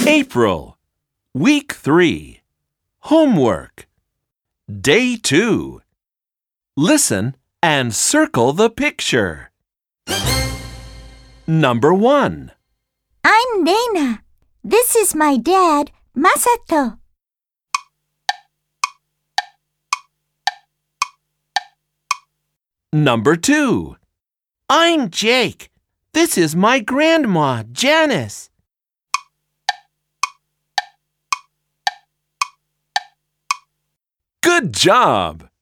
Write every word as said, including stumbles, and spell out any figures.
April, Week three. Homework. Day two. Listen and circle the picture. Number one. I'm Reina. This is my dad, Masato. Number two. I'm Jake. This is my grandma, Janice. Good job!